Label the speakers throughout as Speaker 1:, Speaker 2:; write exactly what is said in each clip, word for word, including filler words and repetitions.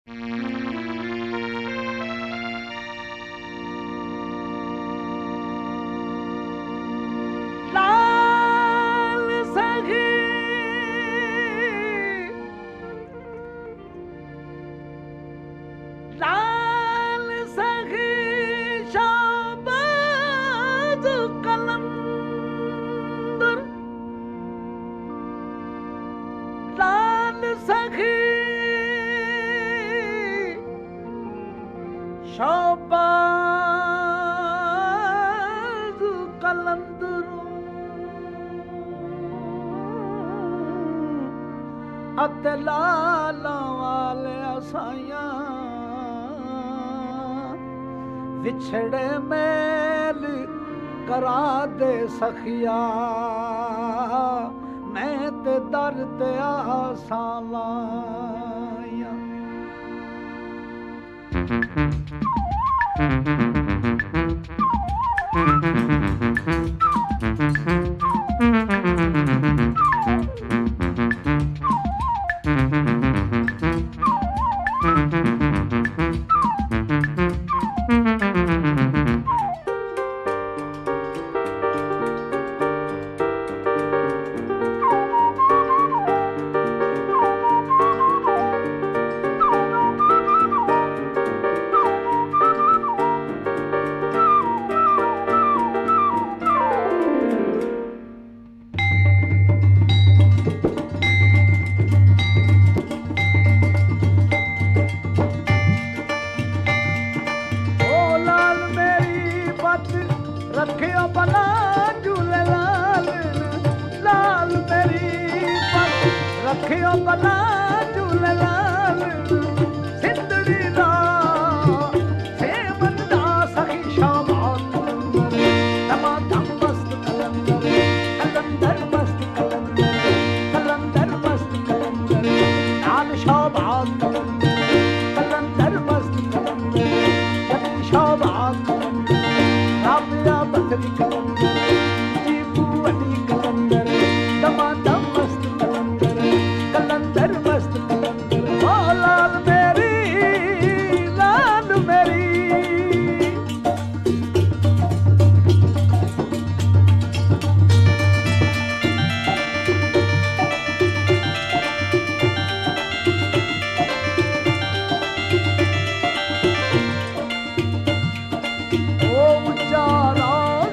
Speaker 1: ਲਾਲ ਸਖੀ ਲਾਲ ਸਖੀ ਸ਼ਾਬਾਜ਼ ਕਲੰਦਰ ਲਾਲ ਸਖੀ ਸ਼ਾਬਾਜ਼ ਕਲੰਦਰ ਅਤੇ ਲਾਲਾਂ ਵਾਲਿਆ ਸਾਈਆਂ ਵਿਛੜੇ ਮੇਲ ਕਰਾ ਦੇ ਸਖੀਆ ਮੈਂ ਤੇ ਦਰ ਤੇ ਆਸਾਂ ਲਾਈਆਂ। ਰੱਖਿਓ ਭਲਾ ਝੂਲੇ ਲਾਲ ਲਾਲ ਮੇਰੀ ਪੱਗ ਰੱਖਿਓ ਭਲਾ ਝੂਲੇ ਲਾਲ ਸਿੰਧੜੀ ਦਾ ਸੇਵਨ ਦਾ ਸਖੀ ਸ਼ਾਬਾਜ਼ ਤਮਾ ਦਮ ਮਸਤ ਕਲੰਦਰ ਕਲੰਦਰ ਮਸਤ ਕਲੰਦਰ ਕਲੰਦਰ ਮਸਤ ਕਲੰਦਰ ਨਾਲ ਸ਼ਾਬਾਜ਼ ਕਲੰਦਰ ਕਲੰਦਰ ਮਸਤ ਕਲੰਦਰ ਕਦੀ ਸ਼ਾਬਾਜ਼ ਰਾਬਿਆ ਬਦਲੀ ਕਲੰਦਰ ਜੀਬੂ ਵੱਡੀ ਕਲੰਦਰ ਦਮਾ ਦਮ ਮਸਤ ਕਲੰਦਰ ਕਲੰਦਰ ਮਸਤ ਕਲੰਦਰ ਓ ਲਾਲ ਮੇਰੀ ਲਾਲ ਮੇਰੀ ਓ ਉਚਾਰਾ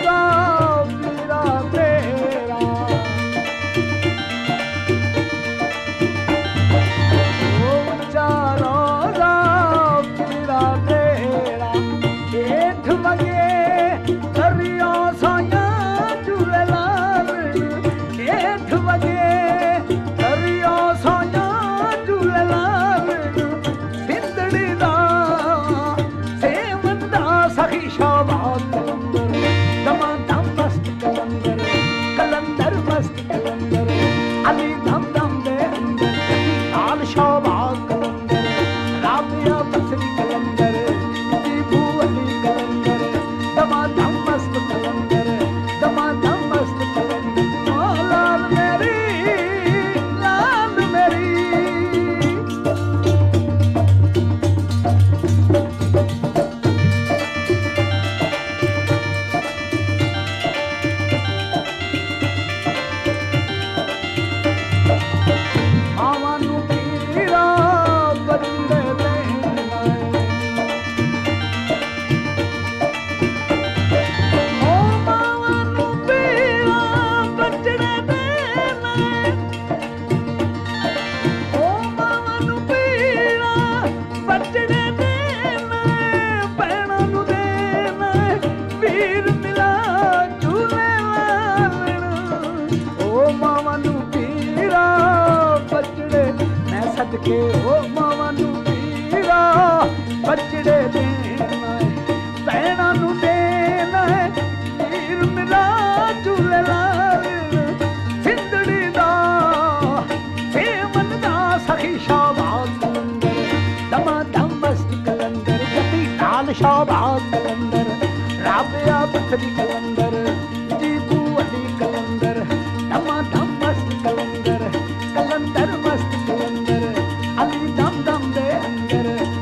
Speaker 1: ਕੇ ਉਹ ਮਾਵਾਂ ਨੂੰ ਵੀਰਾ ਬੱਚੜੇ ਦੇਣਾ ਭੈਣਾਂ ਨੂੰ ਦੇਣਾ ਵੀਰ ਮਿਲਾ ਝੂਲੇ ਲਾਲ ਸਿੰਧੜੀ ਦਾ ਸੇਵਨ ਦਾ ਸਖੀ ਸ਼ਾਬਾਜ਼ ਕਲੰਦਰ ਦਮਾ ਦਮ ਮਸਤ ਕਲੰਦਰ ਜਤੀ ਨਾਲ ਸ਼ਾਬਾਜ਼ ਕਲੰਦਰ ਰਾਬਿਆ ਬਥਰੀ ਕਲੰਦਰ ਜੀਬੂ ਅਲੀ ਕਲੰਦਰ ਦਮਾ ਦਮ ਮਸਤ ਕਲੰਦਰ ਕਲੰਦਰ ਮਸਤ ਕਲੰਦਰ ਅਲੀ ਦਮ ਦਮ ਦੇ ਅੰਦਰ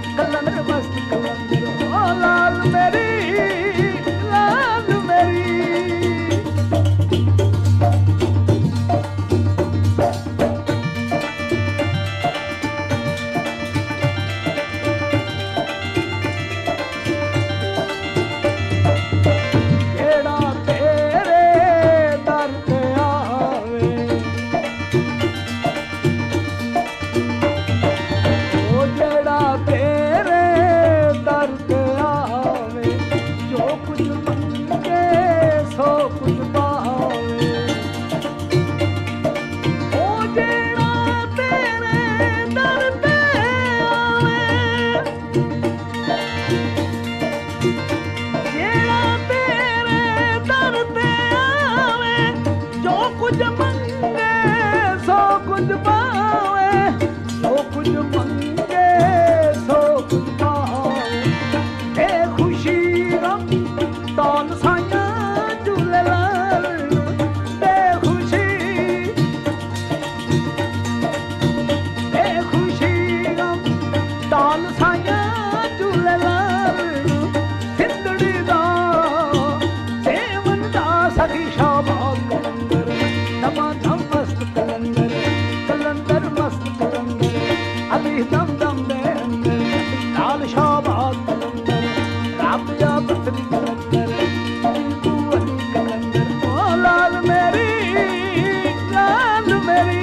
Speaker 1: अली दम दम दे अंदर लाल शाहबाद कलंदर राबिया बसरी कलंदर टीकू अली कलंदर ओ लाल मेरी लाल मेरी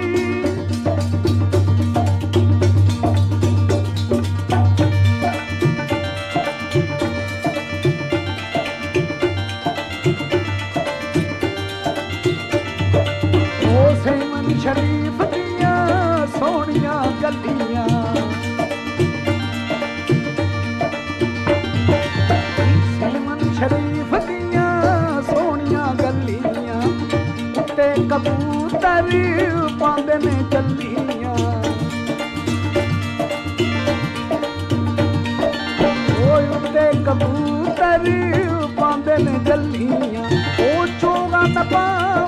Speaker 1: शरीफ दिया सोनिया गलियां सलमान शरीफ दिया सोनिया गलियां उत्ते कबूतर पांदे ने चलियां ओए उत्ते कबूतर पांदे ने चलियां ओ चोगा न पा